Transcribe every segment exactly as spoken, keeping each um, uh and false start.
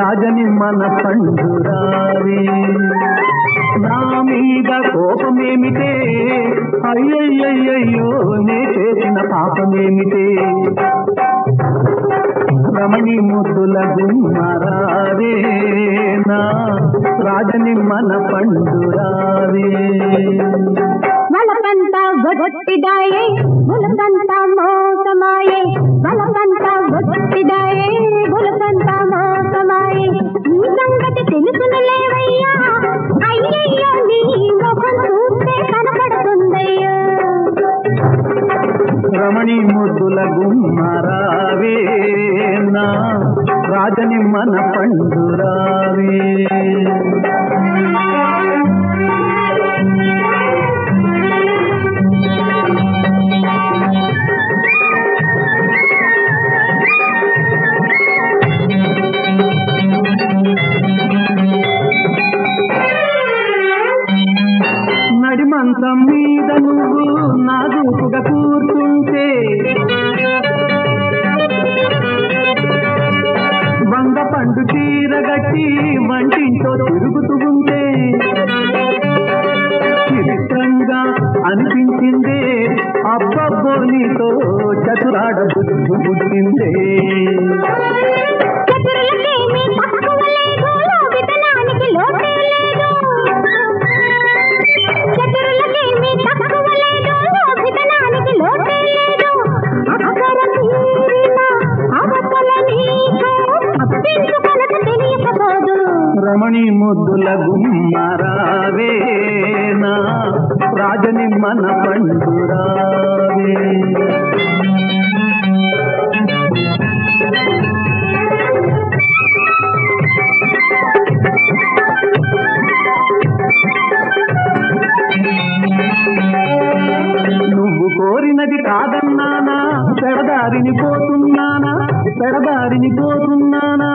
రాజని మన పండురావే నా మీద కోపమేమిటే అయ్యయ్యయ్యో నే చేసిన పాపమేమిటే రమణి ముద్దుల గుమ్మరావే నా రాజని మన పండురావే వలపంతా గొట్టిదాయే గులపంతా మోసమాయే వలపంతా గొట్టిదాయే గులపంతా మోసమాయే ఈ సంగతి తెలుసునులేవయ్యా అయ్యయ్యో నీ ముఖం చూస్తే కనపడుతుందయ్యా రమణి ముద్దుల గుమ్మరావే నా రాజని మన పండురావే నడిమంచం మీద నువ్వు నాజూకుగా కూర్చుంటే వంగ పండు చీరగట్టి వంటింటో తిరుగుతూ ఉంటే చిత్రంగా అనిపించిందే అబ్బబ్బో నీతో చతురాడ బుద్ధి పుట్టిందే రమణి ముద్దుల గుమ్మరావే నా రాజని మన పండురావే నువ్వు కోరినది కాదన్నానా పెడదారిని పోతున్నానా పెడదారిని పోతున్నానా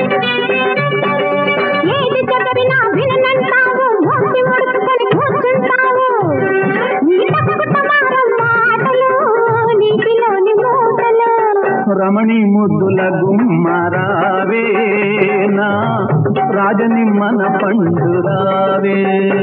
ఏది చెప్పినా వినంటావు మోసి ముడుచుకొని కూర్చుంటావు నీ తప్పుటమారం మాటలు నీటిలోని మూటలు రమణి ముద్దుల గుమ్మరావే నా రాజని మన పండురావే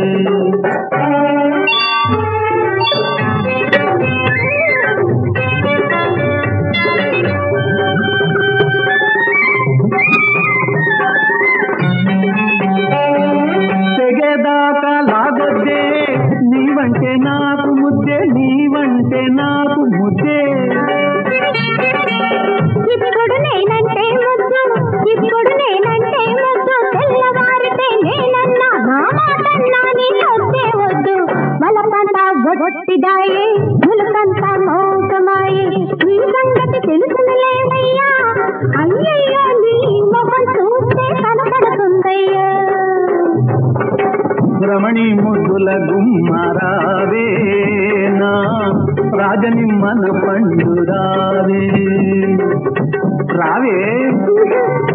తెగేదాకా లాగొద్దే నీవంటే నాకు ముద్దే నీవంటే నాకు ముద్దే ఇప్పుడు నేనంటే ముద్దు ఇప్పుడు నేనంటే ముద్దు తెల్లవారితే నేనన్నా నా మాటన్నా నీ వద్దే వద్దు వలపంతా గొట్టిదాయే గులపంతా మోసమాయే ఈ సంగతి తెలుసునులేవయ్యా అయ్యయ్యో నీ ముఖం చూస్తే కనపడుతుందయ్యా రమణి ముద్దుల గుమ్మరావే నా రాజని మన పండురావే రావే